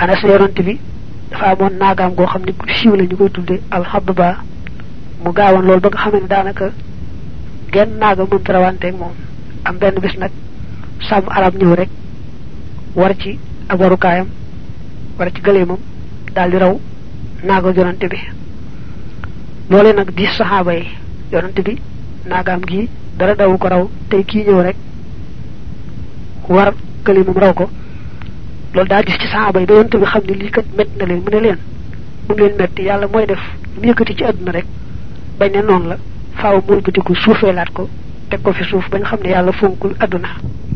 Anas yonent bi dafa amoon naagaam goo xam ne ku siiw la ñu koy tudde alxabba mu gaawoon loolu ba nga xam ne daanaka genn naaga mënut rawanteeg moom am benn bis nag sàmm arab ñëw rek war ci ab warukaayam war ci gëleemam daal di raw naaga yonent bi loolee nag di saxaaba yi yonent bi naagaam gi dara dawu ko raw tey kii ñëw rek war gëleemam raw ko loolu daa gis ci saxaaba yi ba yonent bi xam ne lii kat métti na leen mu ne leen mu leen métti yàlla mooy def mu yëkkati ci àdduna rek bañ ne noonu la faaw mu wëlbatiku suufeelaat ko teg ko fi suuf bañ xam ne yàlla fonkul àdduna